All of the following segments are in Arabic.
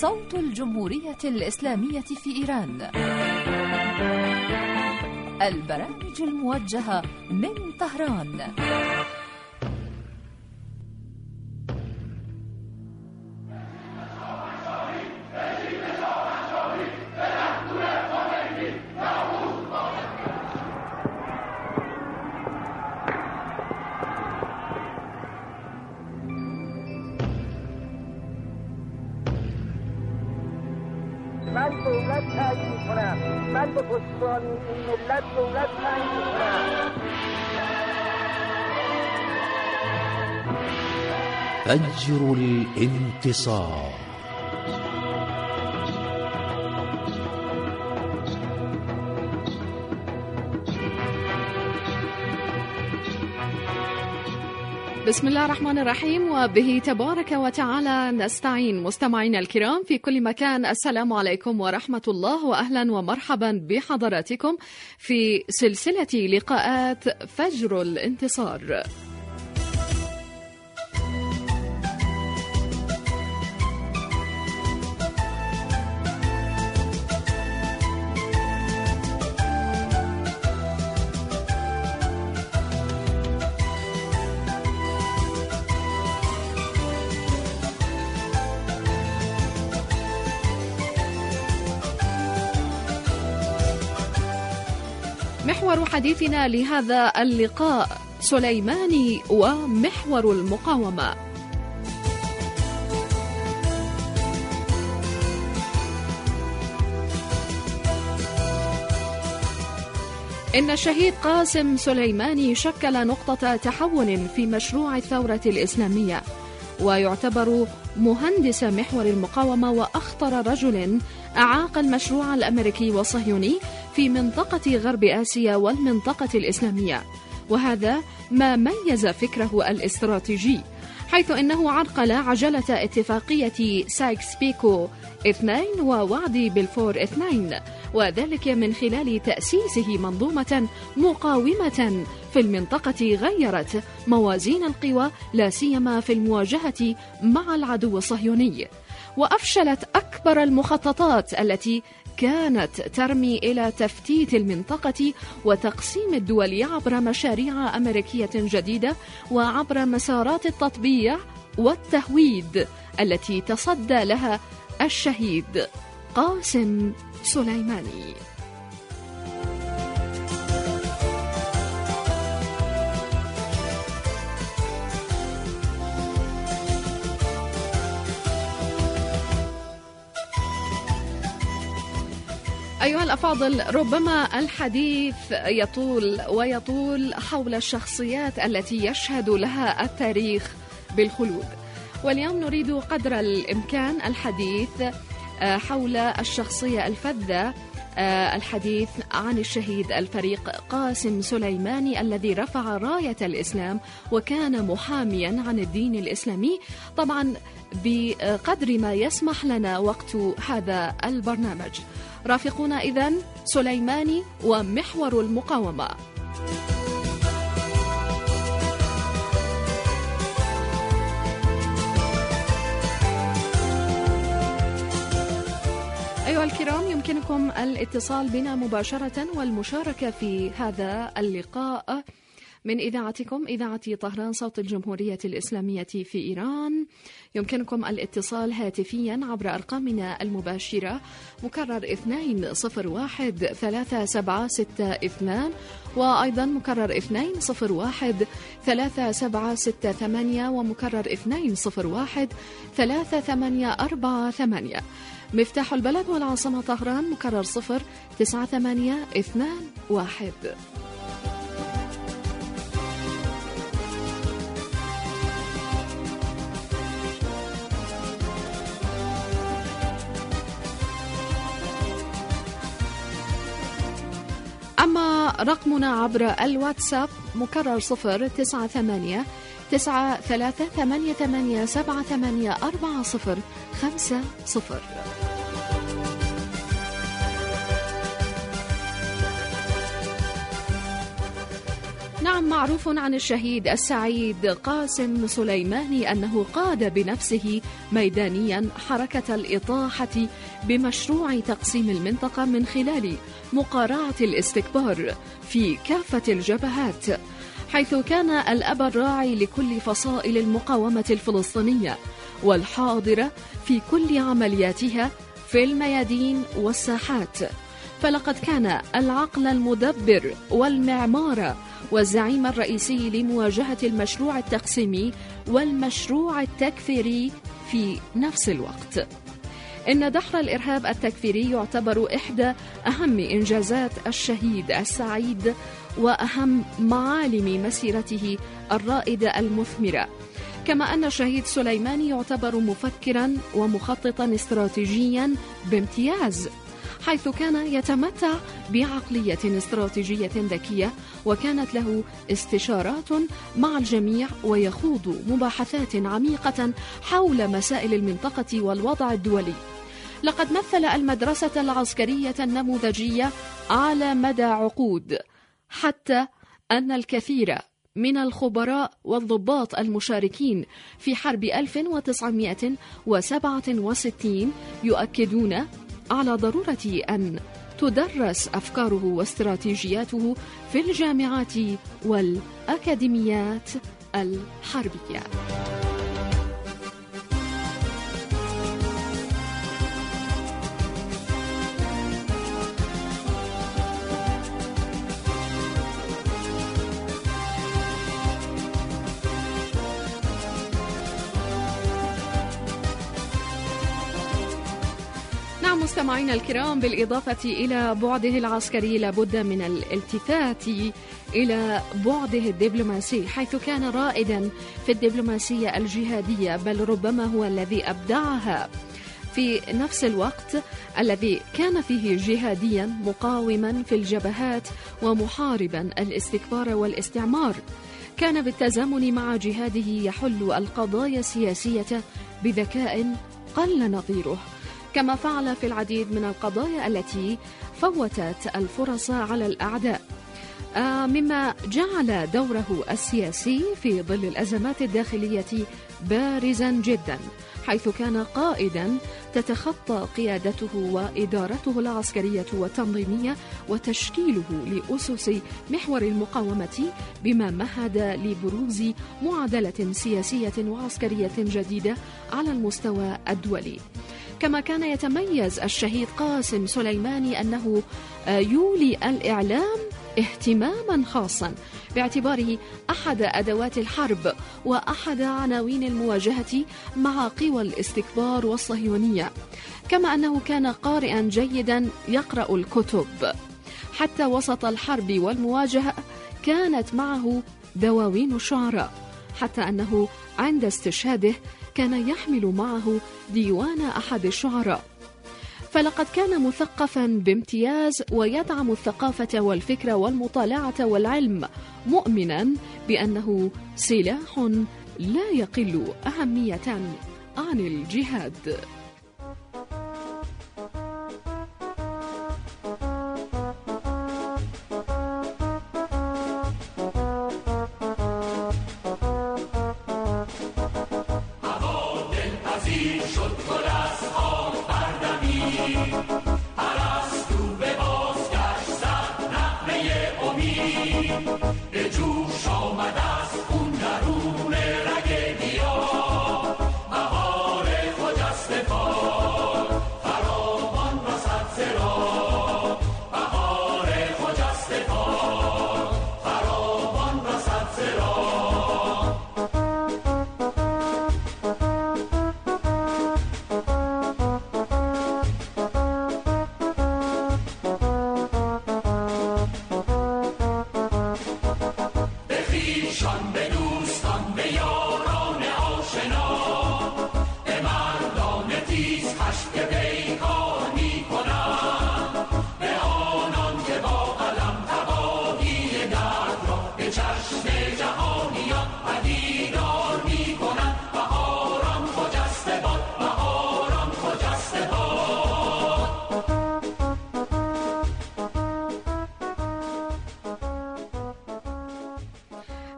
صوت الجمهورية الإسلامية في إيران. البرامج الموجهة من طهران. من دولت تعیین میکنم، من به پشتیبانی این ملت دولت تعیین میکنم. فجر الانتصار. بسم الله الرحمن الرحيم، وبه تبارك وتعالى نستعين. مستمعينا الكرام في كل مكان، السلام عليكم ورحمة الله، وأهلا ومرحبا بحضراتكم في سلسلة لقاءات فجر الانتصار. محور حديثنا لهذا اللقاء سليماني ومحور المقاومة. إن الشهيد قاسم سليماني شكل نقطة تحول في مشروع الثورة الإسلامية، ويعتبر مهندس محور المقاومة وأخطر رجل أعاق المشروع الأمريكي والصهيوني في منطقة غرب آسيا والمنطقة الإسلامية، وهذا ما ميز فكره الاستراتيجي، حيث أنه عرقل عجلة اتفاقية سايكس بيكو 2 ووعد بلفور 2، وذلك من خلال تأسيسه منظومة مقاومة في المنطقة غيرت موازين القوى، لا سيما في المواجهة مع العدو الصهيوني، وأفشلت أكبر المخططات التي كانت ترمي إلى تفتيت المنطقة وتقسيم الدول عبر مشاريع أمريكية جديدة وعبر مسارات التطبيع والتهويد التي تصدى لها الشهيد قاسم سليماني. أيها الأفاضل، ربما الحديث يطول حول الشخصيات التي يشهد لها التاريخ بالخلود، واليوم نريد قدر الإمكان الحديث حول الشخصية الفذة، الحديث عن الشهيد الفريق قاسم سليماني الذي رفع راية الإسلام وكان محاميا عن الدين الإسلامي، طبعا بقدر ما يسمح لنا وقت هذا البرنامج. رافقونا إذن سليماني ومحور المقاومة. أيها الكرام، يمكنكم الاتصال بنا مباشرة والمشاركة في هذا اللقاء من إذاعتكم، إذاعة طهران صوت الجمهورية الإسلامية في إيران. يمكنكم الاتصال هاتفيا عبر أرقامنا المباشرة، مكرر 201-3762، وأيضا مكرر 201-3768، ومكرر 201-3848. مفتاح البلد والعاصمة طهران مكرر 09821. أما رقمنا عبر الواتساب مكرر 09838878450. نعم، معروف عن الشهيد السعيد قاسم سليماني أنه قاد بنفسه ميدانيا حركة الإطاحة بمشروع تقسيم المنطقة من خلال مقارعة الاستكبار في كافة الجبهات، حيث كان الأب الراعي لكل فصائل المقاومة الفلسطينية والحاضرة في كل عملياتها في الميادين والساحات. فلقد كان العقل المدبر والمعمار والزعيم الرئيسي لمواجهة المشروع التقسيمي والمشروع التكفيري في نفس الوقت. إن دحر الإرهاب التكفيري يعتبر إحدى أهم إنجازات الشهيد السعيد وأهم معالم مسيرته الرائدة المثمرة، كما أن الشهيد سليماني يعتبر مفكراً ومخططاً استراتيجياً بامتياز، حيث كان يتمتع بعقلية استراتيجية ذكية، وكانت له استشارات مع الجميع ويخوض مباحثات عميقة حول مسائل المنطقة والوضع الدولي. لقد مثل المدرسة العسكرية النموذجية على مدى عقود، حتى أن الكثير من الخبراء والضباط المشاركين في حرب 1967 يؤكدون على ضرورة أن تدرس أفكاره واستراتيجياته في الجامعات والأكاديميات الحربية. مستمعينا الكرام، بالإضافة إلى بعده العسكري لابد من الالتفات إلى بعده الدبلوماسي، حيث كان رائدا في الدبلوماسية الجهادية، بل ربما هو الذي أبدعها في نفس الوقت الذي كان فيه جهاديا مقاوما في الجبهات ومحاربا الاستكبار والاستعمار. كان بالتزامن مع جهاده يحل القضايا السياسية بذكاء قل نظيره، كما فعل في العديد من القضايا التي فوتت الفرص على الأعداء، مما جعل دوره السياسي في ظل الأزمات الداخلية بارزا جدا، حيث كان قائدا تتخطى قيادته وإدارته العسكرية والتنظيمية وتشكيله لأسس محور المقاومة، بما مهد لبروز معادلة سياسية وعسكرية جديدة على المستوى الدولي. كما كان يتميز الشهيد قاسم سليماني أنه يولي الإعلام اهتماما خاصا، باعتباره أحد أدوات الحرب وأحد عناوين المواجهة مع قوى الاستكبار والصهيونية، كما أنه كان قارئا جيدا يقرأ الكتب. حتى وسط الحرب والمواجهة كانت معه دواوين الشعراء، حتى أنه عند استشهاده كان يحمل معه ديوان أحد الشعراء. فلقد كان مثقفا بامتياز ويدعم الثقافة والفكر والمطالعة والعلم، مؤمنا بأنه سلاح لا يقل أهمية عن الجهاد.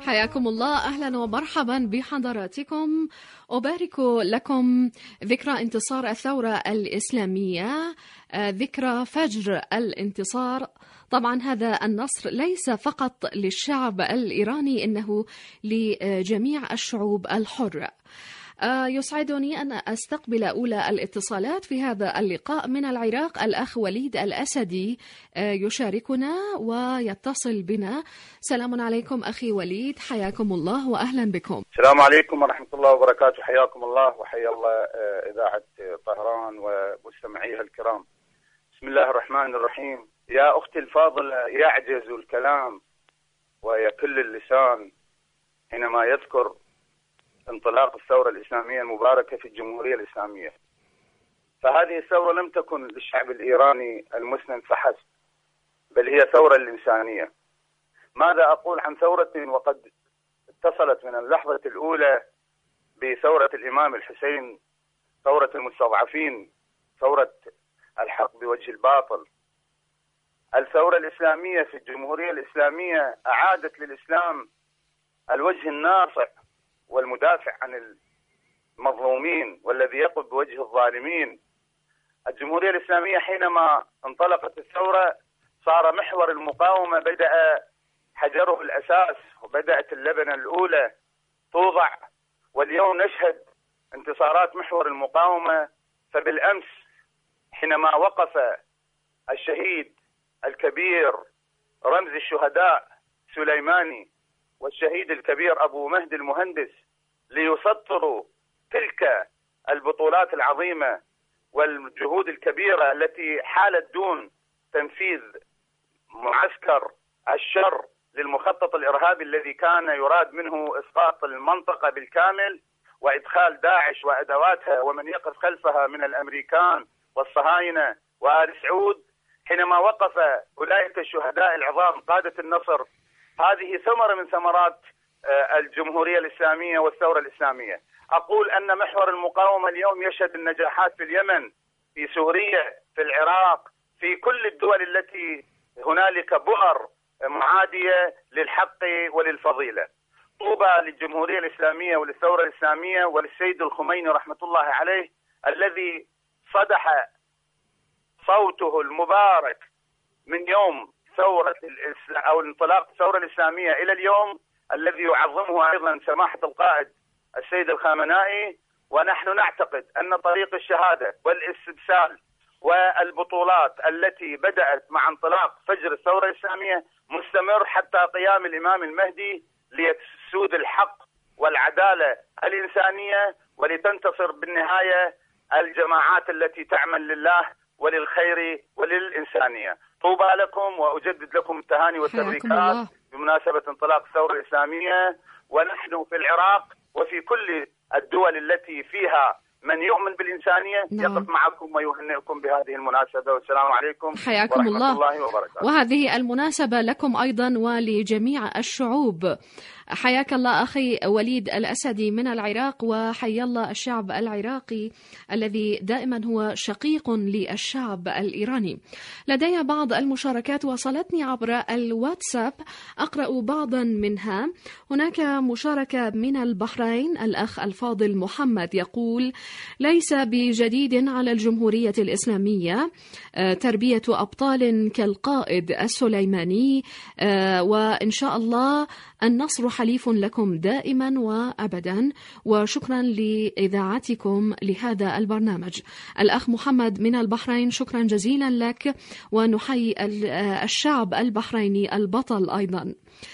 حياكم الله، أهلا ومرحبا بحضراتكم. أبارك لكم ذكرى انتصار الثورة الإسلامية، ذكرى فجر الانتصار. طبعا هذا النصر ليس فقط للشعب الإيراني، إنه لجميع الشعوب الحرة. يسعدني أن أستقبل أولى الاتصالات في هذا اللقاء من العراق. الأخ وليد الأسدي يشاركنا ويتصل بنا. سلام عليكم أخي وليد، حياكم الله وأهلا بكم. السلام عليكم ورحمة الله وبركاته، حياكم الله وحيا الله إذاعة طهران ومستمعيها الكرام. بسم الله الرحمن الرحيم. يا أختي الفاضلة، يعجز الكلام ويكل اللسان حينما يذكر انطلاق الثورة الإسلامية المباركة في الجمهورية الإسلامية. فهذه الثورة لم تكن للشعب الإيراني المسلم فحسب، بل هي ثورة الإنسانية. ماذا أقول عن ثورة وقد اتصلت من اللحظة الأولى بثورة الإمام الحسين، ثورة المستضعفين، ثورة الحق بوجه الباطل. الثورة الإسلامية في الجمهورية الإسلامية أعادت للإسلام الوجه الناصع والمدافع عن المظلومين والذي يقف بوجه الظالمين. الجمهورية الإسلامية حينما انطلقت الثورة صار محور المقاومة بدأ حجره الأساس، وبدأت اللبنة الأولى توضع، واليوم نشهد انتصارات محور المقاومة. فبالأمس حينما وقف الشهيد الكبير رمز الشهداء سليماني والشهيد الكبير أبو مهدي المهندس ليسطروا تلك البطولات العظيمة والجهود الكبيرة التي حالت دون تنفيذ معسكر الشر للمخطط الإرهابي الذي كان يراد منه إسقاط المنطقة بالكامل وإدخال داعش وأدواتها ومن يقف خلفها من الأمريكان والصهاينة وآل سعود. حينما وقف أولئك الشهداء العظام قادة النصر، هذه ثمرة من ثمرات الجمهورية الإسلامية والثورة الإسلامية. أقول أن محور المقاومة اليوم يشهد النجاحات في اليمن، في سوريا، في العراق، في كل الدول التي هنالك بؤر معادية للحق وللفضيلة. طوبى للجمهورية الإسلامية وللثورة الإسلامية وللسيد الخميني رحمة الله عليه الذي صدح صوته المبارك من يوم ثورة أو انطلاق الثورة الإسلامية إلى اليوم، الذي يعظمه أيضا سماحة القائد السيد الخامنائي. ونحن نعتقد أن طريق الشهادة والاستبسال والبطولات التي بدأت مع انطلاق فجر الثورة الإسلامية مستمر حتى قيام الإمام المهدي ليسود الحق والعدالة الإنسانية، ولتنتصر بالنهاية الجماعات التي تعمل لله وللخير وللإنسانية. طوبى لكم، وأجدد لكم التهاني والتبريكات بمناسبة انطلاق الثورة الإسلامية. ونحن في العراق وفي كل الدول التي فيها من يؤمن بالإنسانية يقف معكم ويهنئكم بهذه المناسبة. والسلام عليكم حياكم ورحمة الله وبركاته. وهذه المناسبة لكم أيضا ولجميع الشعوب. حياك الله أخي وليد الأسدي من العراق، وحيا الله الشعب العراقي الذي دائما هو شقيق للشعب الإيراني. لدي بعض المشاركات وصلتني عبر الواتساب، أقرأ بعضا منها. هناك مشاركة من البحرين، الأخ الفاضل محمد يقول: ليس بجديد على الجمهورية الإسلامية تربية أبطال كالقائد السليماني، وإن شاء الله النصر حليف لكم دائما وأبدا، وشكرا لإذاعتكم لهذا البرنامج. الأخ محمد من البحرين، شكرا جزيلا لك، ونحيي الشعب البحريني البطل أيضا.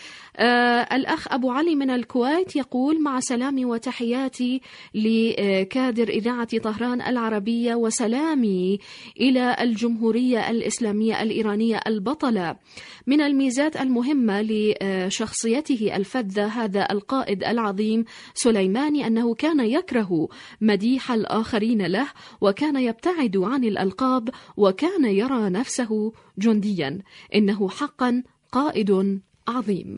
الأخ أبو علي من الكويت يقول: مع سلامي وتحياتي لكادر إذاعة طهران العربية، وسلامي إلى الجمهورية الإسلامية الإيرانية البطلة. من الميزات المهمة لشخصيته الفذة هذا القائد العظيم سليماني أنه كان يكره مديح الآخرين له، وكان يبتعد عن الألقاب، وكان يرى نفسه جنديا. إنه حقا قائد عظيم.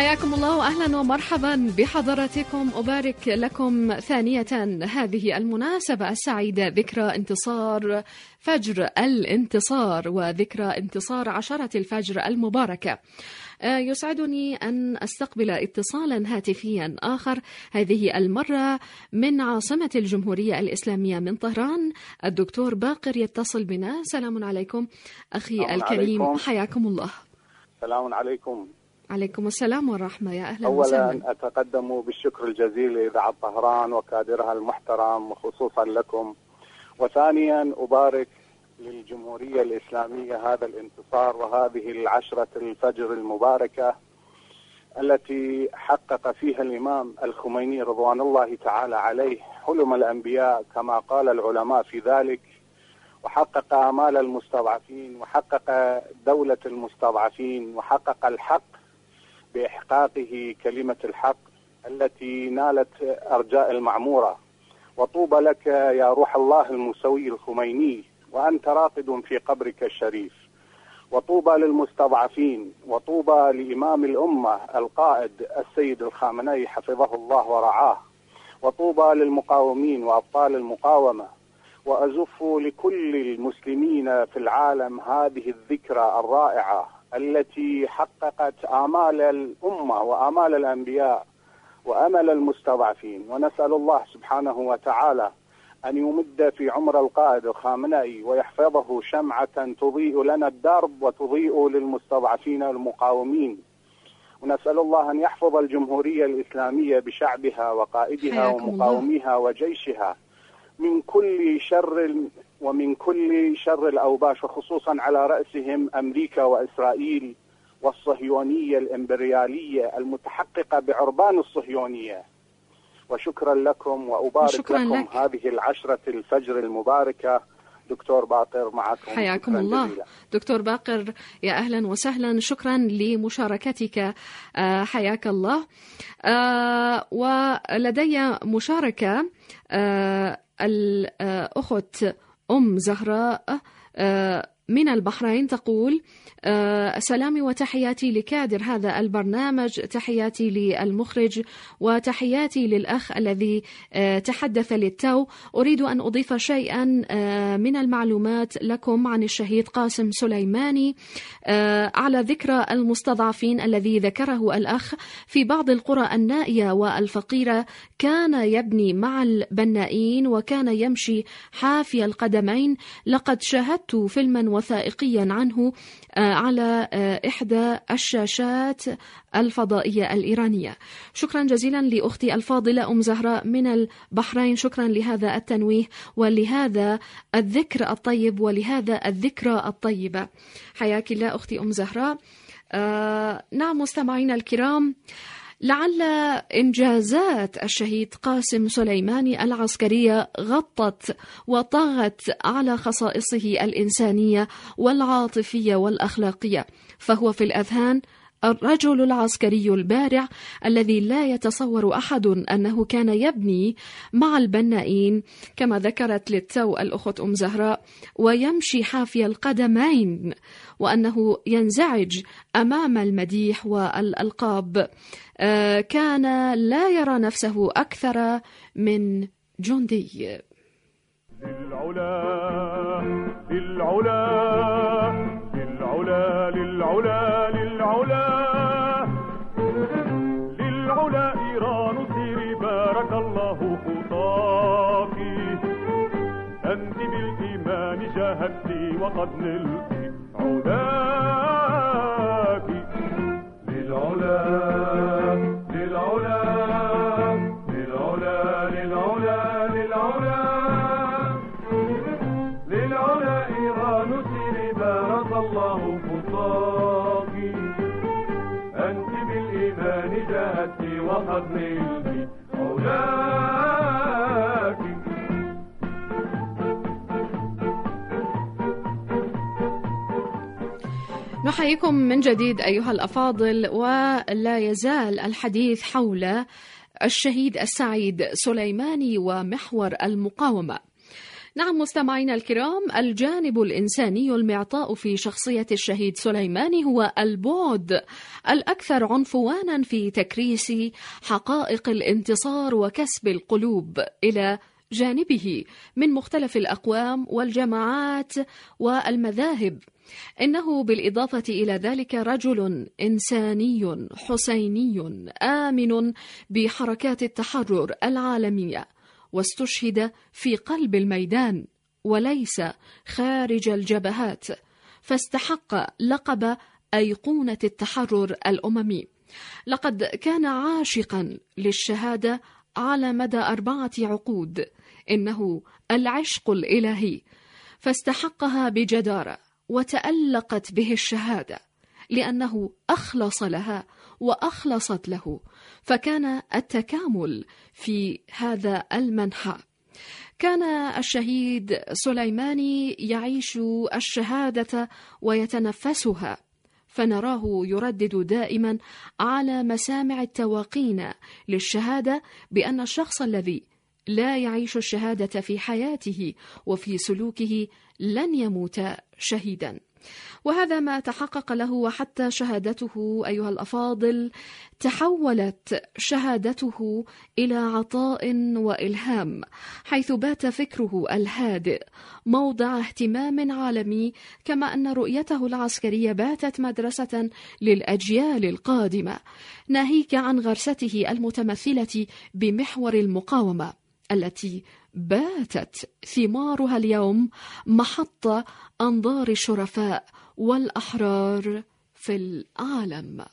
حياكم الله وأهلا ومرحبا بحضراتكم. أبارك لكم ثانية هذه المناسبة السعيدة، ذكرى انتصار فجر الانتصار وذكرى انتصار 10 الفجر المباركة. يسعدني أن أستقبل اتصالا هاتفيا آخر، هذه المرة من عاصمة الجمهورية الإسلامية من طهران. الدكتور باقر يتصل بنا. سلام عليكم أخي الكريم، عليكم. حياكم الله. سلام عليكم. عليكم السلام والرحمة، يا أهلا وسهلا. أولا أتقدم بالشكر الجزيل لإذاعة طهران وكادرها المحترم وخصوصا لكم، وثانيا أبارك للجمهورية الإسلامية هذا الانتصار وهذه 10 الفجر المباركة التي حقق فيها الإمام الخميني رضوان الله تعالى عليه حلم الأنبياء كما قال العلماء في ذلك، وحقق آمال المستضعفين وحقق دولة المستضعفين وحقق الحق بإحقاقه كلمة الحق التي نالت أرجاء المعمورة. وطوبى لك يا روح الله الموسوي الخميني وأنت راقد في قبرك الشريف، وطوبى للمستضعفين، وطوبى لإمام الأمة القائد السيد الخامنئي حفظه الله ورعاه، وطوبى للمقاومين وأبطال المقاومة. وأزف لكل المسلمين في العالم هذه الذكرى الرائعة التي حققت آمال الأمة وآمال الأنبياء وأمل المستضعفين. ونسأل الله سبحانه وتعالى أن يمد في عمر القائد الخامنئي ويحفظه شمعة تضيء لنا الدرب وتضيء للمستضعفين المقاومين. ونسأل الله أن يحفظ الجمهورية الإسلامية بشعبها وقائدها ومقاوميها وجيشها من كل شر ومن كل شر الأوباش، وخصوصا على رأسهم أمريكا وإسرائيل والصهيونية الإمبريالية المتحققة بعربان الصهيونية. وشكرا لكم وأبارك لكم هذه 10 الفجر المباركة. دكتور باقر معكم. حياكم الله جزيلا. دكتور باقر يا أهلا وسهلا، شكرا لمشاركتك. حياك الله. ولدي مشاركة الأخت أم زهراء من البحرين تقول: سلامي وتحياتي لكادر هذا البرنامج، تحياتي للمخرج وتحياتي للأخ الذي تحدث للتو. أريد أن أضيف شيئا من المعلومات لكم عن الشهيد قاسم سليماني على ذكرى المستضعفين الذي ذكره الأخ. في بعض القرى النائية والفقيرة كان يبني مع البنائين وكان يمشي حافي القدمين. لقد شاهدت فيلما وثائقيا عنه على إحدى الشاشات الفضائية الإيرانية. شكرا جزيلا لأختي الفاضلة أم زهراء من البحرين، شكرا لهذا التنويه ولهذا الذكر الطيب ولهذا الذكرى الطيبة. حياك الله أختي أم زهراء. نعم مستمعينا الكرام، لعل إنجازات الشهيد قاسم سليماني العسكرية غطت وطغت على خصائصه الإنسانية والعاطفية والأخلاقية، فهو في الأذهان الرجل العسكري البارع الذي لا يتصور أحد أنه كان يبني مع البنائين كما ذكرت للتو الأخت أم زهراء ويمشي حافي القدمين، وأنه ينزعج أمام المديح والألقاب. كان لا يرى نفسه أكثر من جندي. للعلا للعلا للعلا للعلا للعلا للعلا إيران سيري بارك الله خطاك، أنت بالإيمان جاهدتي وقد نلت علاك. للعلا للعلا للعلا للعلا للعلا للعلا إيران سيري بارك الله خطاك، أنت بالإيمان جاهدتي وقد نلت علاك. نحييكم من جديد أيها الأفاضل، ولا يزال الحديث حول الشهيد السعيد سليماني ومحور المقاومة. نعم مستمعينا الكرام، الجانب الإنساني المعطاء في شخصية الشهيد سليماني هو البعد الأكثر عنفوانا في تكريس حقائق الانتصار وكسب القلوب إلى جانبه من مختلف الأقوام والجماعات والمذاهب. إنه بالإضافة إلى ذلك رجل إنساني حسيني آمن بحركات التحرر العالمية، واستشهد في قلب الميدان وليس خارج الجبهات، فاستحق لقب أيقونة التحرر الأممي. لقد كان عاشقا للشهادة على مدى 4 عقود، إنه العشق الإلهي، فاستحقها بجدارة وتألقت به الشهادة لأنه أخلص لها وأخلصت له، فكان التكامل في هذا المنحى. كان الشهيد سليماني يعيش الشهادة ويتنفسها، فنراه يردد دائما على مسامع التواقين للشهادة بأن الشخص الذي لا يعيش الشهادة في حياته وفي سلوكه لن يموت شهيدا. وهذا ما تحقق له، وحتى شهادته أيها الأفاضل تحولت شهادته إلى عطاء وإلهام، حيث بات فكره الهادئ موضع اهتمام عالمي، كما أن رؤيته العسكرية باتت مدرسة للأجيال القادمة، ناهيك عن غرسته المتمثلة بمحور المقاومة التي باتت ثمارها اليوم محط أنظار الشرفاء والأحرار في العالم.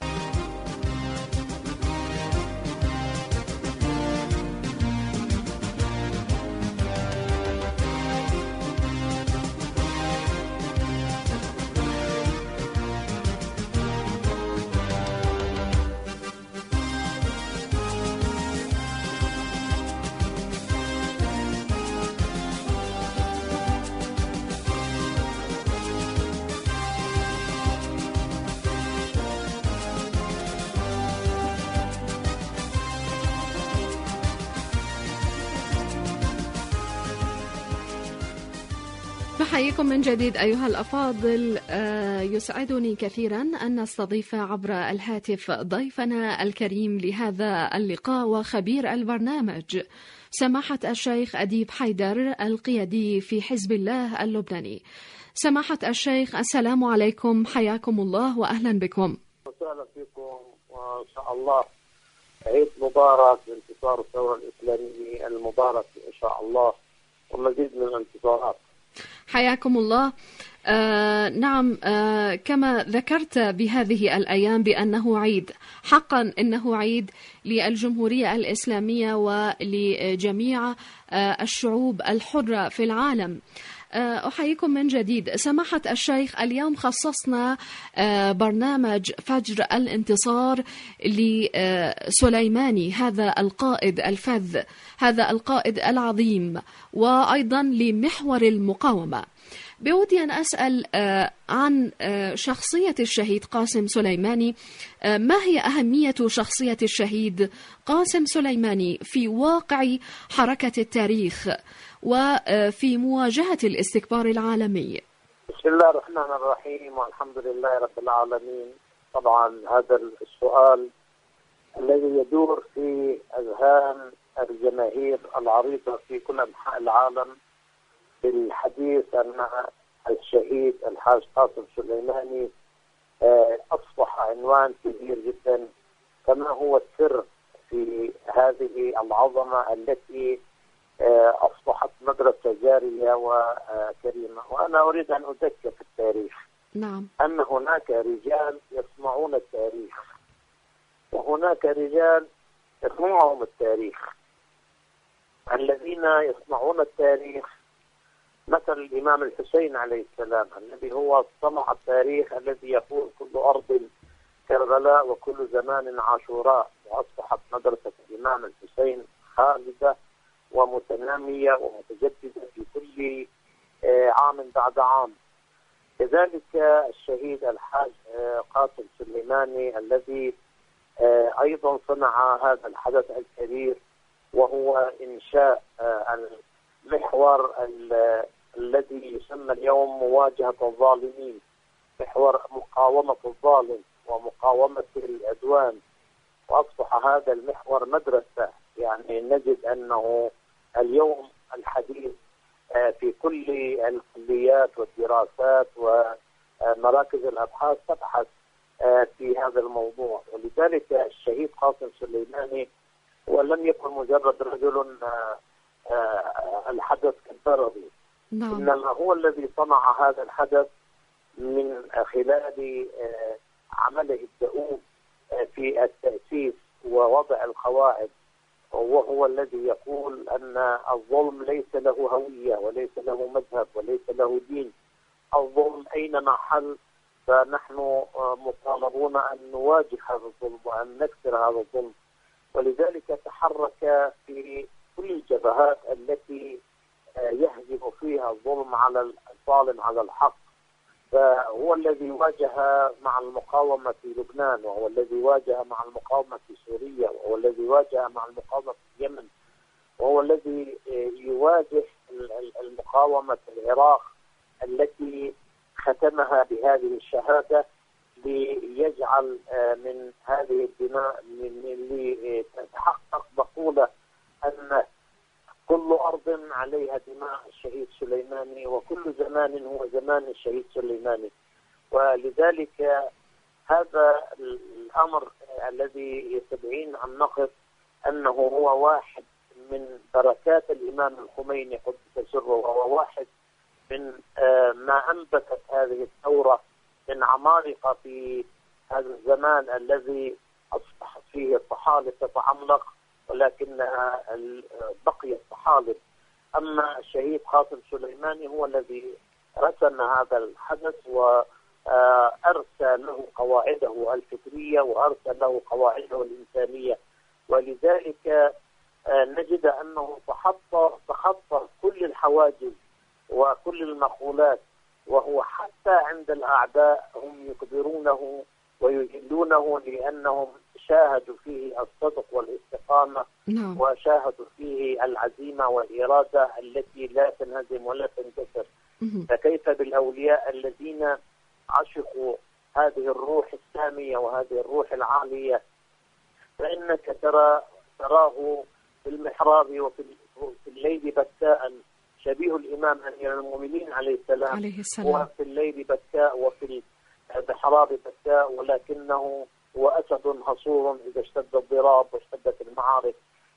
نحييكم من جديد أيها الأفاضل. يسعدني كثيرا أن نستضيف عبر الهاتف ضيفنا الكريم لهذا اللقاء وخبير البرنامج سماحة الشيخ أديب حيدر، القيادي في حزب الله اللبناني. سماحة الشيخ، السلام عليكم، حياكم الله وأهلا بكم. وسهلا فيكم، وإن شاء الله عيد مبارك بانتصار الثورة الإسلامية المبارك إن شاء الله، ومزيد من الانتصارات. حياكم الله. نعم، كما ذكرت بهذه الأيام بأنه عيد، حقا إنه عيد للجمهورية الإسلامية ولجميع الشعوب الحرة في العالم. أحييكم من جديد. سماحة الشيخ، اليوم خصصنا برنامج فجر الانتصار لسليماني، هذا القائد الفذ، هذا القائد العظيم، وأيضا لمحور المقاومة. بودي أن أسأل عن شخصية الشهيد قاسم سليماني. ما هي أهمية شخصية الشهيد قاسم سليماني في واقع حركة التاريخ وفي مواجهة الاستكبار العالمي؟ بسم الله الرحمن الرحيم، والحمد لله رب العالمين. طبعا هذا السؤال الذي يدور في أذهان الجماهير العريضة في كل أنحاء العالم بالحديث أن الشهيد الحاج قاسم سليماني أصبح عنوان كبير جدا، كما هو السر في هذه العظمة التي أصبحت مدرسة جارية وكريمة. وأنا أريد أن أذكر في التاريخ أن هناك رجال يصنعون التاريخ، وهناك رجال يصنعهم التاريخ. الذين يصنعون التاريخ مثل الإمام الحسين عليه السلام، الذي هو صنع التاريخ الذي يقول كل أرض كربلاء وكل زمان عاشوراء، وأصبحت مدرسة الإمام الحسين خالدة ومتنامية ومتجددة في كل عام بعد عام. كذلك الشهيد الحاج قاسم سليماني الذي أيضا صنع هذا الحدث الكبير، وهو إنشاء محور الذي يسمى اليوم مواجهة الظالمين، محور مقاومة الظالم ومقاومة العدوان. وأصبح هذا المحور مدرسة، يعني نجد أنه اليوم الحديث في كل الكليات والدراسات ومراكز الأبحاث تبحث في هذا الموضوع. ولذلك الشهيد قاسم سليماني ولم يكن مجرد رجل الحدث كالبرغي، إنما هو الذي صنع هذا الحدث من خلال عمله الدؤوب في التأسيس ووضع القواعد. وهو الذي يقول أن الظلم ليس له هوية وليس له مذهب وليس له دين. الظلم أينما حل فنحن مطالبون أن نواجه هذا الظلم وأن نكسر هذا الظلم. ولذلك تحرك في كل الجبهات التي يهجم فيها الظلم على الظالم على الحق. فهو الذي واجه مع المقاومة في لبنان، وهو الذي واجه مع المقاومة في سوريا، وهو الذي واجه مع المقاومة في اليمن، وهو الذي يواجه المقاومة في العراق التي ختمها بهذه الشهادة ليجعل من هذه الدماء لتتحقق مقولة أن كل أرض عليها دماء الشهيد سليماني، وكل زمان هو زمان الشهيد سليماني. ولذلك هذا الأمر الذي يستدعينا أن نقف أنه هو واحد من بركات الإمام الخميني قدس سره، وهو واحد من ما أنبتت هذه الثورة من عمالقة في هذا الزمان الذي أصبح فيه الطحالب تتعملق ولكنها بقيت طحالب. أما الشهيد قاسم سليماني هو الذي رسم هذا الحدث وأرسى له قواعده الفكرية وأرسى له قواعده الإنسانية. ولذلك نجد أنه تخطى كل الحواجز وكل المقولات، وهو حتى عند الأعداء هم يقدرونه ويجلونه لأنهم شاهدوا فيه الصدق والاستقامة، وشاهدوا فيه العزيمة والإرادة التي لا تنهزم ولا تنكسر. فكيف بالأولياء الذين عشقوا هذه الروح السامية وهذه الروح العالية؟ فإنك تراه في المحراب وفي الليل بكاء، شبيه الإمام أمير المؤمنين عليه السلام، وفي الليل بكاء وفي المحراب بكاء، ولكنه هو أسد هصور إذا اشتد الضراب واشتدت المعارك.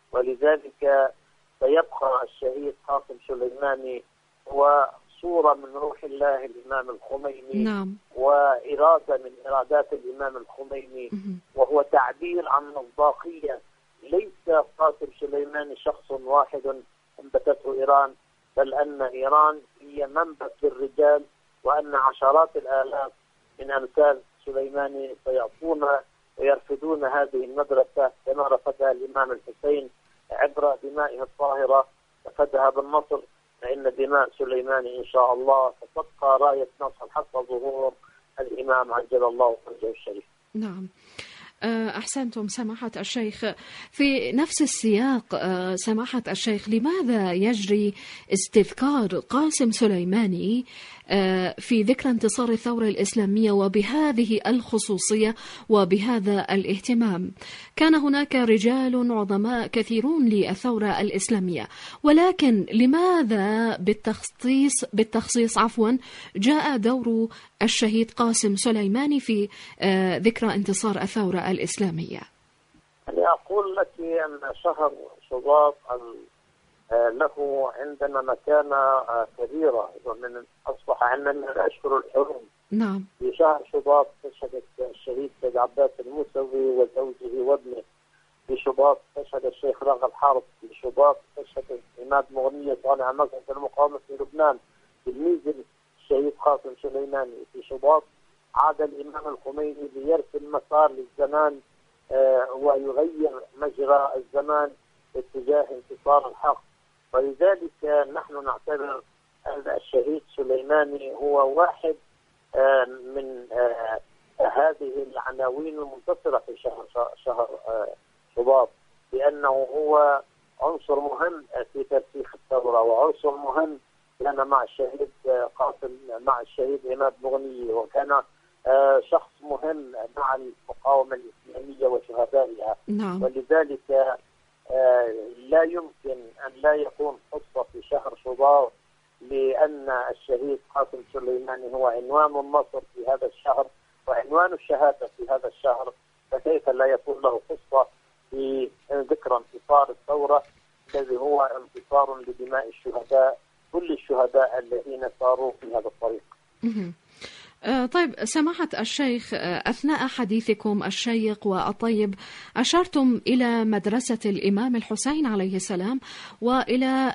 ولذلك سيبقى الشهيد قاسم سليماني هو صورة من روح الله الإمام الخميني، وإرادة من إرادات الإمام الخميني، وهو تعبير عن مصداقية. ليس قاسم سليماني شخص واحد أنبتته إيران، بل أن إيران هي منبت للرجال، وأن عشرات الآلاف من أمثال سليماني سيأتون ويرفضون هذه المدرسة كما رفضها الإمام الحسين عبر دمائه الطاهرة، رفضها بالنصر. فإن دماء سليماني إن شاء الله ستبقى راية نصر حتى ظهور الإمام عجل الله فرجه الشريف. نعم، أحسنتم سماحة الشيخ. في نفس السياق سماحة الشيخ، لماذا يجري استذكار قاسم سليماني في ذكرى انتصار الثورة الإسلامية وبهذه الخصوصية وبهذا الاهتمام؟ كان هناك رجال عظماء كثيرون للثورة الإسلامية، ولكن لماذا بالتخصيص جاء دور الشهيد قاسم سليماني في ذكرى انتصار الثورة الإسلامية؟ أنا أقول لك أن شهر شباط له عندنا مكانة كبيرة، ومن أصبح عندنا من الأشهر الحرم. نعم. في شهر شباط استشهد الشهيد سيد عباس الموسوي وزوجه وابنه. في شباط استشهد الشيخ راغب حرب. في شباط استشهد عماد مغنية صانع مصر المقاومة في لبنان تلميذ الشهيد قاسم سليماني. في شباط عاد الإمام الخميني ليرسم مسار للزمان ويغير مجرى الزمان باتجاه انتصار الحق. ولذلك نحن نعتبر أن الشهيد سليماني هو واحد من هذه العناوين المنتصرة في شهر شباط، لأنه هو عنصر مهم في ترسيخ الثورة، وعرس مهم كان مع الشهيد قاسم، مع الشهيد عماد مغني، وكان شخص مهم مع المقاومة الإسلامية وشهدائها. نعم. ولذلك لا يمكن أن لا يكون خطة في شهر شباط، لأن الشهيد قاسم سليماني هو عنوان النصر في هذا الشهر وعنوان الشهادة في هذا الشهر، فكيف لا يكون له خطة في ذكرى انتصار الثورة الذي هو انتصار لدماء الشهداء، كل الشهداء الذين ساروا في هذا الطريق. طيب سماحة الشيخ، أثناء حديثكم الشيق والطيب أشرتم إلى مدرسة الإمام الحسين عليه السلام، وإلى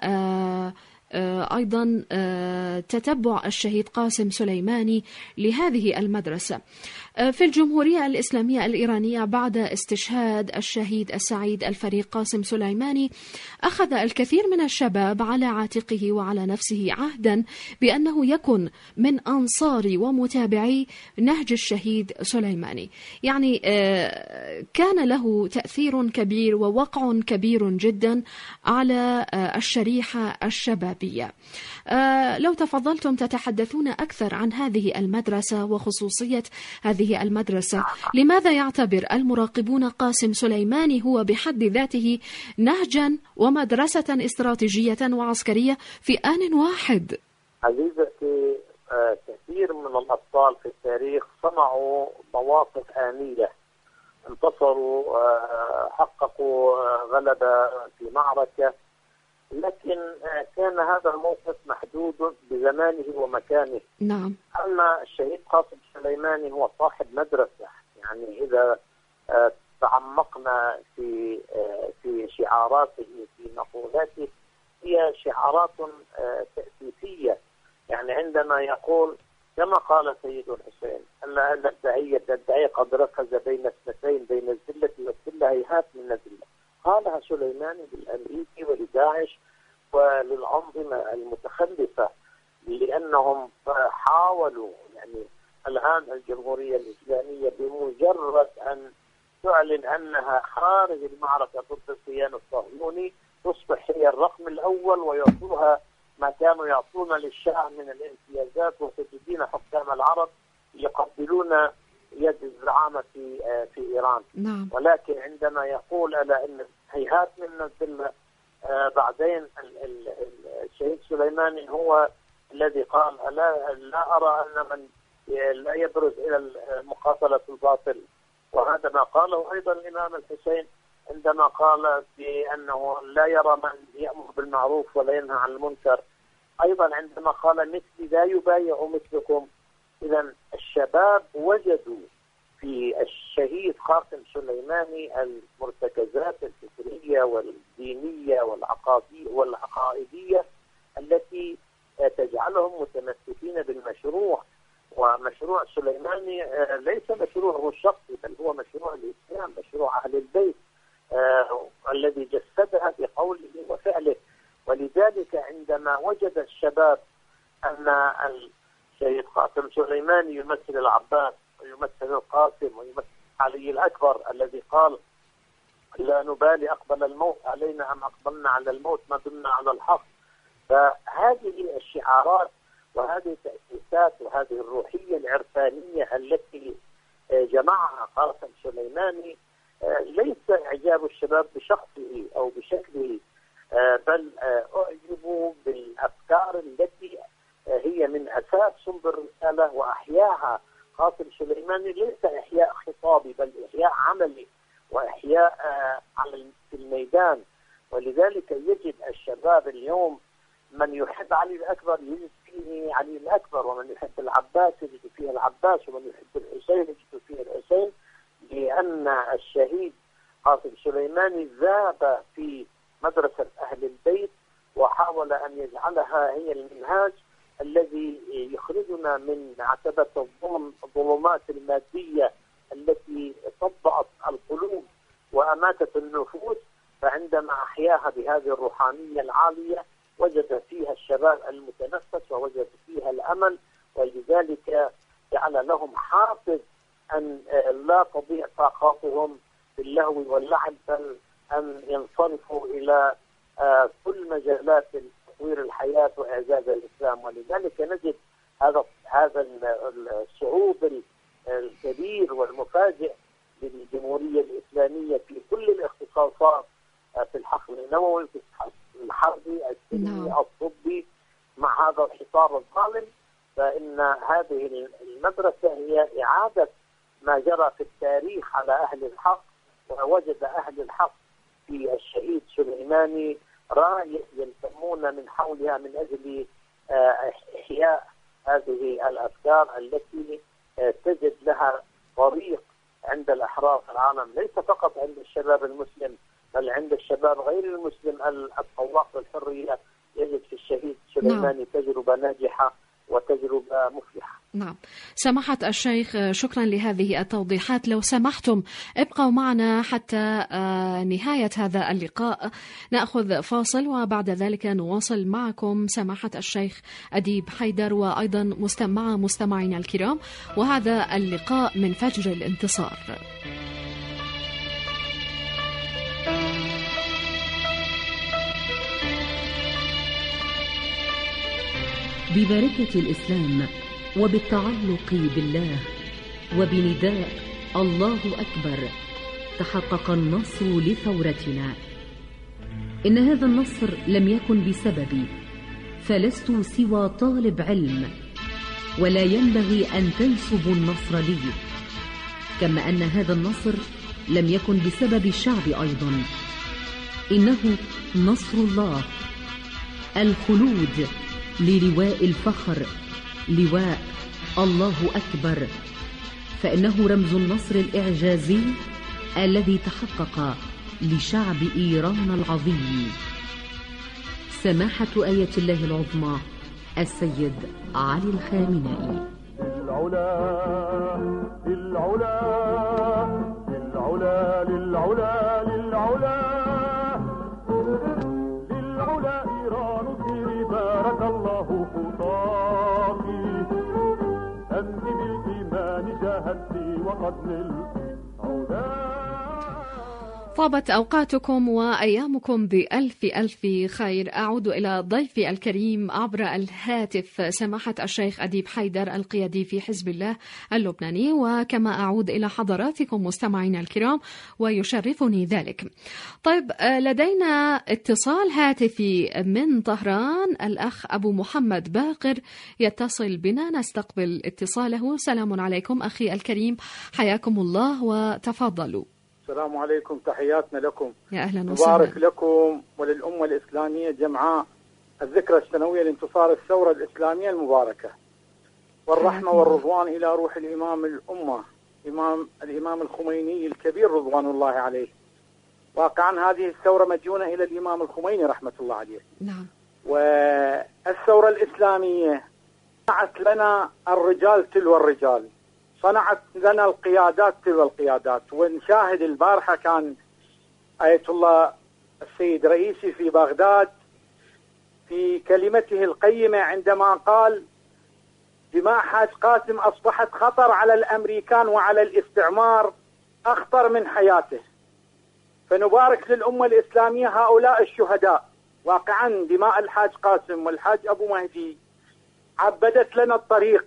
أيضا تتبع الشهيد قاسم سليماني لهذه المدرسة. في الجمهورية الإسلامية الإيرانية بعد استشهاد الشهيد السعيد الفريق قاسم سليماني، أخذ الكثير من الشباب على عاتقه وعلى نفسه عهدا بأنه يكن من أنصار ومتابعي نهج الشهيد سليماني. يعني كان له تأثير كبير ووقع كبير جدا على الشريحة الشبابية. لو تفضلتم تتحدثون أكثر عن هذه المدرسة وخصوصية هذه المدرسة، لماذا يعتبر المراقبون قاسم سليماني هو بحد ذاته نهجا ومدرسة استراتيجية وعسكرية في آن واحد؟ عزيزتي، كثير من الأبطال في التاريخ صنعوا مواقف آنية، انتصروا، حققوا غلبة في معركة، لكن كان هذا الموقف محدود بزمانه ومكانه. نعم. أما الشهيد قاسم سليماني هو صاحب مدرسة، يعني إذا تعمقنا في شعاراته، في مقولاته، هي شعارات تأسيسية. يعني عندما يقول كما قال سيد الحسين أن الداعية قد ركز بين اثنتين، بين الذلة والذلة هيهات من الذلة، قالها سليماني للأمريكي ولداعش وللأنظمة المتخلفة، لأنهم حاولوا. يعني الآن الجمهورية الإسلامية بمجرد أن تعلن أنها خارج المعركة ضد الكيان الصهيوني تصبح هي الرقم الأول، ويعطوها ما كانوا يعطون للشعب من الامتيازات، وتجدين حكام العرب يقبلون يد الزعامة في إيران. نعم. ولكن عندما يقول ألا إن هيهات من الذلة، بعدين الشهيد سليماني هو الذي قال لا أرى أن من لا يبرز إلى مقاتلة الباطل. وهذا ما قاله أيضا الإمام الحسين عندما قال بأنه لا يرى من يأمر بالمعروف ولا ينهى عن المنكر، أيضا عندما قال مثلي لا يبايع مثلكم. إذا الشباب وجدوا في الشهيد قاسم سليماني المرتكزات الفكرية والدينية والعقائدية التي تجعلهم متمسكين بالمشروع. ومشروع سليماني ليس مشروعه الشخصي، بل هو مشروع الإسلام، مشروع أهل البيت الذي جسدها بقوله وفعله. ولذلك عندما وجد الشباب أن الشهيد قاسم سليماني يمثل العباس ويمثل القاسم ويمثل علي الأكبر الذي قال لا نبالي أقبل الموت علينا أم أقبلنا على الموت ما دمنا على الحق، فهذه الشعارات وهذه التأسيسات وهذه الروحية العرفانية التي جمعها قاسم سليماني ليس إعجاب الشباب بشخصه أو بشكله، بل أعجبوا بالأفكار التي هي من أساس صلب الرسالة وأحياها قاسم سليماني. ليس إحياء خطابي بل إحياء عملي وإحياء في الميدان. ولذلك يجد الشباب اليوم من يحب علي الأكبر يجد فيه علي الأكبر، ومن يحب العباس يجد فيه العباس، ومن يحب الحسين يجد فيه الحسين، لأن الشهيد قاسم سليماني ذاب في مدرسة أهل البيت وحاول أن يجعلها هي المنهاج الذي يخرجنا من عتبة الظلمات المادية التي طبقت القلوب وأماتت النفوس. فعندما أحياها بهذه الروحانية العالية وجد فيها الشباب المتنفس ووجد فيها الأمل، ولذلك جعل لهم حافز أن لا تضيع طاقاتهم في اللهو واللعب، بل أن ينصرفوا إلى كل مجالات تطوير الحياة وإعزاز الإسلام. ولذلك نجد هذا الصعود الكبير والمفاجئ للجمهورية الإسلامية في كل الاختصاصات، في الحقل النووي، في الحربي، السلمي، الطبي، مع هذا الحصار الظالم. فإن هذه المدرسة هي إعادة ما جرى في التاريخ على أهل الحق، ووجد أهل الحق في الشهيد سليماني راية يلتمون من حولها من أجل إحياء هذه الأفكار التي تجد لها طريق عند الأحرار في العالم، ليس فقط عند الشباب المسلم بل عند الشباب غير المسلم الطواق للحرية. يجد في الشهيد سليماني تجربة ناجحة وتجربة مفلحة. نعم، سماحة الشيخ، شكرا لهذه التوضيحات. لو سمحتم ابقوا معنا حتى نهاية هذا اللقاء، نأخذ فاصل وبعد ذلك نواصل معكم سماحة الشيخ أديب حيدر وأيضا مستمعينا الكرام، وهذا اللقاء من فجر الانتصار. ببركة الإسلام وبالتعلق بالله وبنداء الله أكبر تحقق النصر لثورتنا. إن هذا النصر لم يكن بسببي، فلست سوى طالب علم، ولا ينبغي أن تنسبوا النصر لي، كما أن هذا النصر لم يكن بسبب الشعب أيضا. إنه نصر الله، الخلود للواء الفخر، لواء الله أكبر، فإنه رمز النصر الإعجازي الذي تحقق لشعب إيران العظيم. سماحة آية الله العظمى السيد علي الخامنئي. للعلا للعلا للعلا للعلا للعلا للعلا إيران سيري بارك الله خطاكي، أنت بالإيمان جاهدتي وقد نلتي علا. طابت أوقاتكم وأيامكم بألف ألف خير. أعود إلى ضيفي الكريم عبر الهاتف سماحة الشيخ أديب حيدر القيادي في حزب الله اللبناني، وكما أعود إلى حضراتكم مستمعينا الكرام ويشرفني ذلك. طيب، لدينا اتصال هاتفي من طهران، الأخ أبو محمد باقر يتصل بنا، نستقبل اتصاله. سلام عليكم أخي الكريم، حياكم الله وتفضلوا. السلام عليكم، تحياتنا لكم. يا أهلا وسهلا. مبارك لكم وللأمة الإسلامية جمعاء الذكرى السنوية لانتصار الثورة الإسلامية المباركة، والرحمة والرضوان إلى روح الإمام الأمة الإمام الخميني الكبير رضوان الله عليه. واقعا هذه الثورة مديونة إلى الإمام الخميني رحمة الله عليه. نعم. والثورة الإسلامية صنعت لنا الرجال تلو الرجال، صنعت لنا القيادات تلو القيادات. ونشاهد البارحة كان آية الله السيد رئيسي في بغداد في كلمته القيمة عندما قال دماء حاج قاسم أصبحت خطر على الأمريكان وعلى الاستعمار أخطر من حياته. فنبارك للأمة الإسلامية هؤلاء الشهداء. واقعا دماء الحاج قاسم والحاج أبو مهدي عبدت لنا الطريق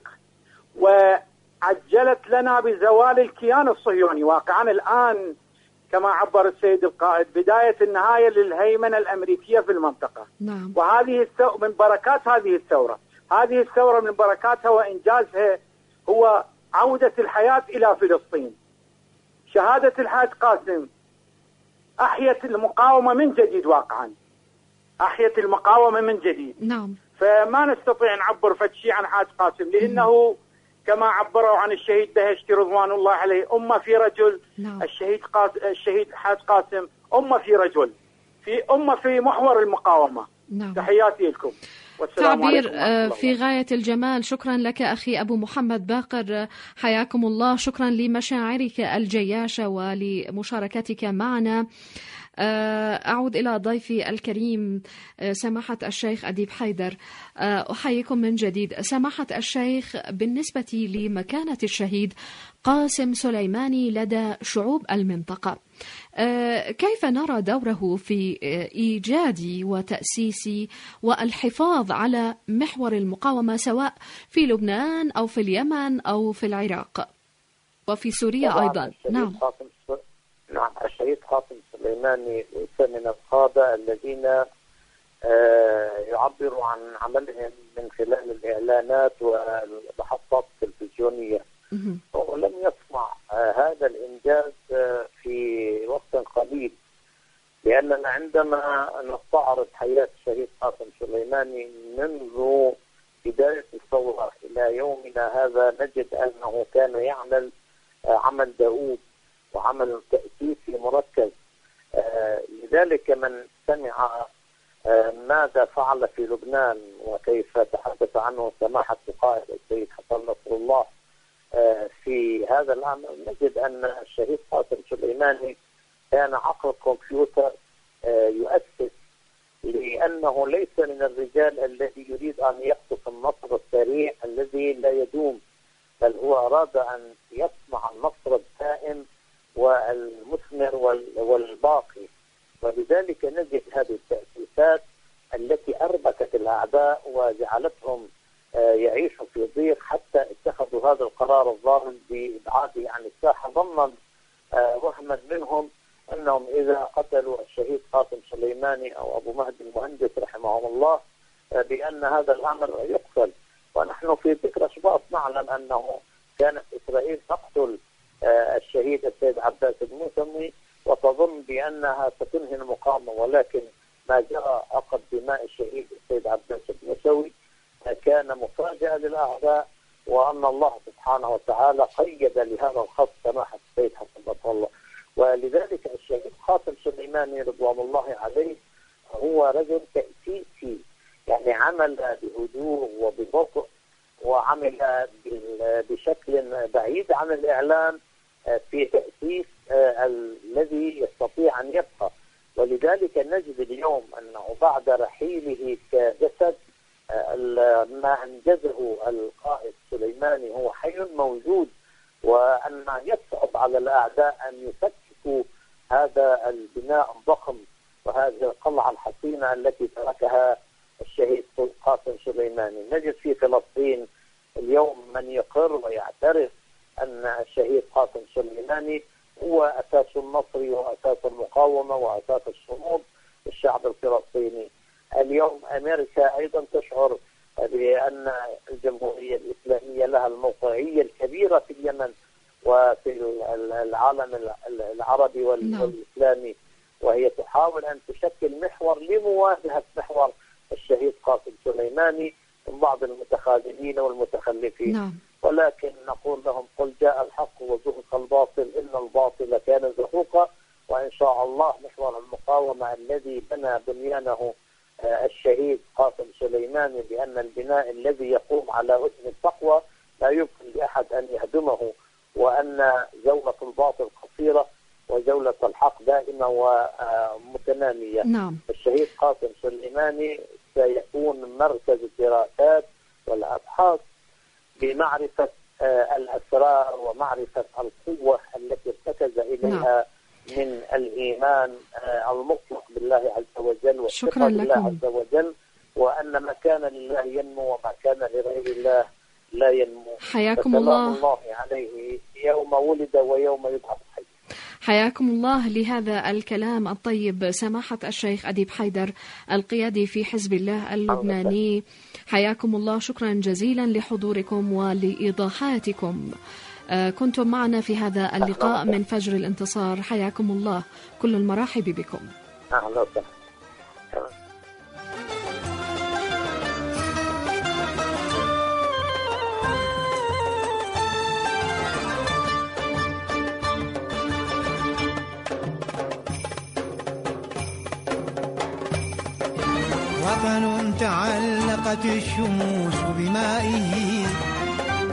وعجلت لنا بزوال الكيان الصهيوني. واقعا الآن كما عبر السيد القائد بداية النهاية للهيمنة الأمريكية في المنطقة. نعم. وهذه من بركات هذه الثورة من بركاتها وإنجازها هو عودة الحياة إلى فلسطين. شهادة الحاج قاسم أحيت المقاومة من جديد، واقعا أحيت المقاومة من جديد. نعم. فما نستطيع نعبر فشي عن حاج قاسم، لأنه كما عبروا عن الشهيد بهشتي رضوان الله عليه أمة في رجل. نعم. الشهيد حاج قاسم أمة في رجل، أمة في محور المقاومة. نعم. تحياتي لكم والسلام تعبير عليكم. في غاية الجمال. شكرا لك أخي أبو محمد باقر، حياكم الله. شكرا لمشاعرك الجياشة ولمشاركتك معنا. أعود إلى ضيفي الكريم سماحة الشيخ أديب حيدر. أحييكم من جديد. سماحة الشيخ، بالنسبة لمكانة الشهيد قاسم سليماني لدى شعوب المنطقة، كيف نرى دوره في إيجاد وتأسيس والحفاظ على محور المقاومة سواء في لبنان أو في اليمن أو في العراق وفي سوريا أيضا؟ نعم. الشهيد قاسم سليماني ليس من القادة الذين يعبروا عن عملهم من خلال الإعلانات والمحطات التلفزيونية، ولم يصنع هذا الإنجاز في وقت قليل، لأننا عندما نستعرض حياة الشهيد قاسم سليماني منذ بداية الثورة إلى يومنا هذا نجد أنه كان يعمل عمل دؤوب وعمل تأسيسي مركز. لذلك من سمع ماذا فعل في لبنان وكيف تحدث عنه سماحة القائد السيد حسن نصر الله في هذا العمل، نجد أن الشهيد قاسم سليماني كان عقل كمبيوتر يؤسس، لأنه ليس من الرجال الذي يريد أن يقطف النصر السريع الذي لا يدوم، بل هو أراد أن يصنع النصر الدائم والمثمر والباقي. ولذلك نجد هذه التأسيسات التي أربكت الأعداء وجعلتهم يعيشوا في ضيق، حتى اتخذوا هذا القرار الظالم بإبعاده عن الساحة، ظنا وهما منهم أنهم إذا قتلوا الشهيد قاسم سليماني أو أبو مهدي المهندس رحمهم الله بأن هذا الأمر يقتل. ونحن في ذكرى شباط نعلم أنه كانت إسرائيل تقتل الشهيد السيد عباس الموسوي وتظن بأنها ستنهي المقاومة، ولكن ما جرى عقب دماء الشهيد السيد عباس الموسوي كان مفاجأة للأعداء، وأن الله سبحانه وتعالى قيد لهذا الخط سماحة السيد حسن نصر الله. ولذلك الشهيد قاسم سليماني رضوان الله عليه هو رجل تأسيسي، يعني عمل بهدوء وببطء وعمل بشكل بعيد عن الإعلام في تأسيس الذي يستطيع أن يبقى. ولذلك نجد اليوم أنه بعد رحيله كجسد ما أنجزه القائد سليماني هو حي موجود، وأن يصعب على الأعداء أن يفككوا هذا البناء الضخم وهذه القلعة الحصينة التي تركها الشهيد قاسم سليماني. نجد في فلسطين اليوم من يقر ويعترف أن الشهيد قاسم سليماني هو أساس النصر وأساس المقاومة وأساس الصمود للشعب الفلسطيني. اليوم أمريكا أيضا تشعر بأن الجمهورية الإسلامية لها الموقعية الكبيرة في اليمن وفي العالم العربي والإسلامي، وهي تحاول أن تشكل محور لمواجهة محور الشهيد قاسم سليماني من بعض المتخاذلين والمتخلفين. نعم. ولكن نقول لهم قل جاء الحق وزهق الباطل إن الباطل كان زهوقا، وإن شاء الله محور المقاومة الذي بنى بنيانه الشهيد قاسم سليماني، بأن البناء الذي يقوم على أسس التقوى لا يمكن لأحد أن يهدمه، وأن جولة الباطل قصيرة وجولة الحق دائمة ومتنامية. نعم. الشهيد قاسم سليماني سيكون مركز الدراسات والأبحاث بمعرفة الأسرار ومعرفة القوة التي ارتكز إليها من الإيمان المطلق بالله عز وجل والثقة بالله عز وجل، وأن ما كان لله ينمو وما كان لغير الله لا ينمو. حياكم الله. الله عليه يوم ولد ويوم يبعث حي. حياكم الله لهذا الكلام الطيب سماحة الشيخ أديب حيدر القيادي في حزب الله اللبناني. حياكم الله، شكرا جزيلا لحضوركم ولإيضاحاتكم. كنتم معنا في هذا اللقاء من فجر الانتصار. حياكم الله، كل المراحب بكم. أهلا وسهلا. وطن تعلقت الشموس بمائه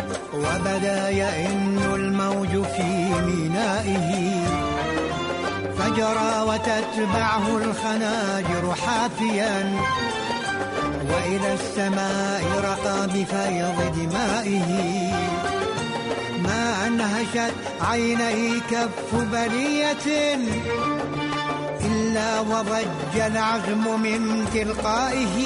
وبدا يئن الموج في مينائه، فجرى وتتبعه الخناجر حافيا، وإلى السماء رقى بفيض دمائه. ما أنهشت عيني كف بلية إلا وضج العزم من تلقائه.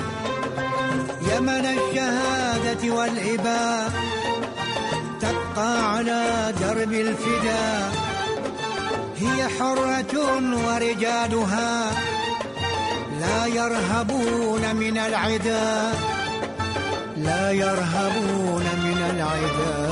يمن الشهادة والإباء تبقى على درب الفداء، هي حرة ورجالها لا يرهبون من العدا، لا يرهبون من العدا.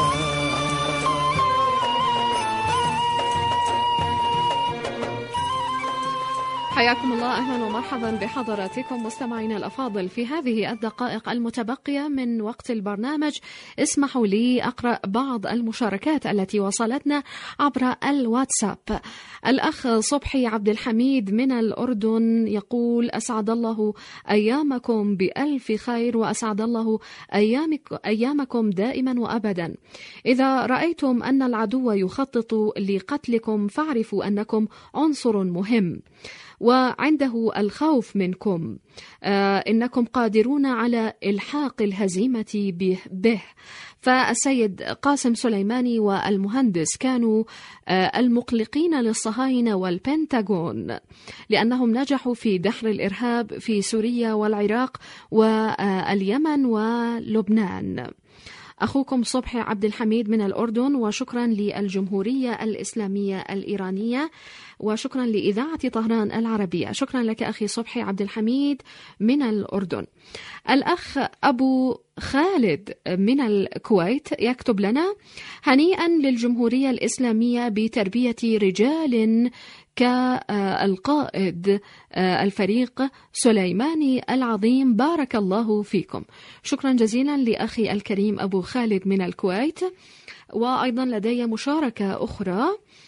حياكم الله، أهلا ومرحبا بحضراتكم مستمعينا الأفاضل. في هذه الدقائق المتبقية من وقت البرنامج اسمحوا لي أقرأ بعض المشاركات التي وصلتنا عبر الواتساب. الأخ صبحي عبد الحميد من الأردن يقول: أسعد الله أيامكم بألف خير، وأسعد الله أيامكم دائما وأبدا. إذا رأيتم أن العدو يخطط لقتلكم فاعرفوا أنكم عنصر مهم وعنده الخوف منكم، إنكم قادرون على إلحاق الهزيمة به. فالسيد قاسم سليماني والمهندس كانوا المقلقين للصهاينة والبنتاغون، لأنهم نجحوا في دحر الإرهاب في سوريا والعراق واليمن ولبنان. أخوكم صبحي عبد الحميد من الأردن، وشكرا للجمهورية الإسلامية الإيرانية، وشكرا لإذاعة طهران العربية. شكرا لك أخي صبحي عبد الحميد من الأردن. الأخ أبو خالد من الكويت يكتب لنا: هنيئا للجمهورية الإسلامية بتربية رجال كالقائد الفريق سليماني العظيم، بارك الله فيكم. شكرا جزيلا لأخي الكريم أبو خالد من الكويت. وأيضا لدي مشاركة أخرى،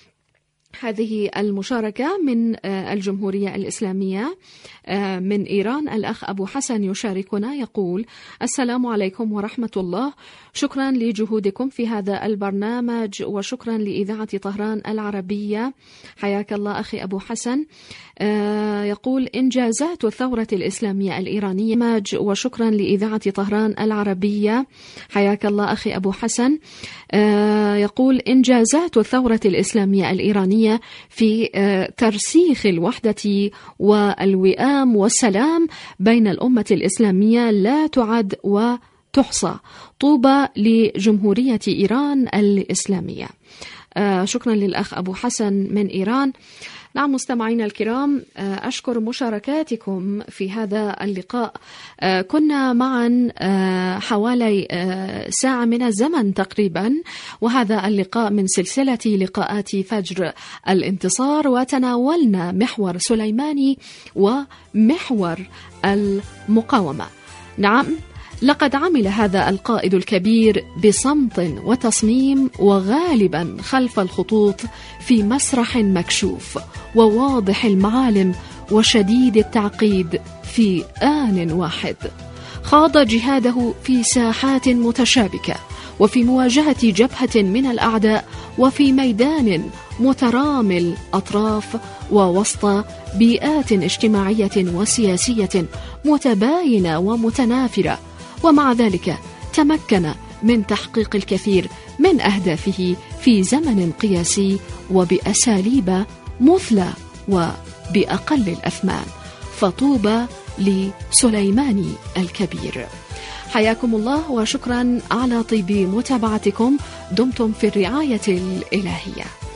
هذه المشاركة من الجمهورية الإسلامية من إيران. الأخ أبو حسن يشاركنا يقول: السلام عليكم ورحمة الله، شكرا لجهودكم في هذا البرنامج، وشكرا لإذاعة طهران العربية. حياك الله أخي أبو حسن. يقول: إنجازات الثورة الإسلامية الإيرانية، وشكرا لإذاعة طهران العربية. حياك الله أخي أبو حسن. يقول: إنجازات الثورة الإسلامية الإيرانية في ترسيخ الوحدة والوئام والسلام بين الأمة الإسلامية لا تعد وتحصى. طوبى لجمهورية إيران الإسلامية. شكرا للأخ أبو حسن من إيران. نعم مستمعينا الكرام، أشكر مشاركاتكم في هذا اللقاء. كنا معا حوالي ساعة من الزمن تقريبا، وهذا اللقاء من سلسلة لقاءات فجر الانتصار، وتناولنا محور سليماني ومحور المقاومة. نعم، لقد عمل هذا القائد الكبير بصمت وتصميم، وغالبا خلف الخطوط في مسرح مكشوف وواضح المعالم وشديد التعقيد في آن واحد. خاض جهاده في ساحات متشابكة، وفي مواجهة جبهة من الأعداء، وفي ميدان مترامي الأطراف، ووسط بيئات اجتماعية وسياسية متباينة ومتنافرة. ومع ذلك تمكن من تحقيق الكثير من أهدافه في زمن قياسي وبأساليب مثلى وبأقل الأثمان. فطوبى لسليماني الكبير. حياكم الله، وشكرا على طيب متابعتكم. دمتم في الرعاية الإلهية.